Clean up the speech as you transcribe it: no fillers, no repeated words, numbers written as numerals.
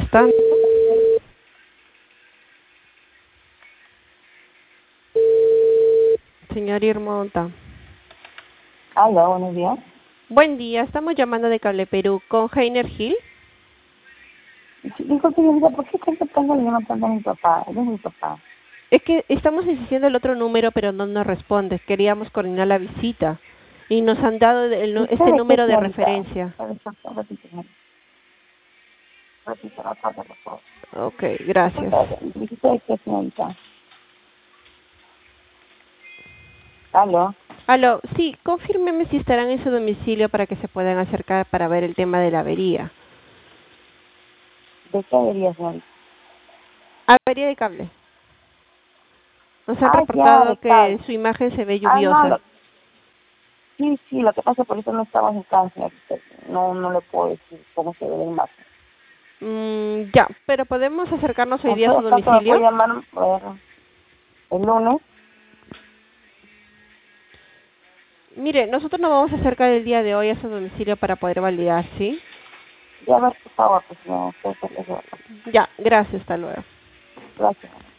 molestando. Señor Irmonta. Hola, buenos días. Buen día, estamos llamando de Cable Perú con Heiner Hill. Dijo señorita, ¿por qué siempre tengo el mismo tanto a mi papá? Él es mi papá. Es que estamos insistiendo el otro número, pero no nos responde. Queríamos coordinar la visita y nos han dado ¿Usted este de qué, número de señorita? referencia. Repíteme. Repíteme, por favor. Ok, gracias. ¿Usted de qué, señorita? ¿Aló? Aló, sí, confírmeme si estarán en su domicilio para que se puedan acercar para ver el tema de la avería. ¿De qué avería, señorita? Avería de cable. Nos han Ah, ya, de reportado que cable. su imagen se ve Ah, no, lluviosa. sí, lo que pasa es que por eso no estamos en casa, señorita. No le puedo decir cómo se ve la imagen. Ya, pero podemos acercarnos hoy En día a su todo caso, me puede domicilio. llamar el lunes. Mire, nosotros nos vamos a acercar el día de hoy a su domicilio para poder validar, ¿sí? Ya, a ver, por favor, pues no, usted se le Ya, gracias, hasta luego. Gracias.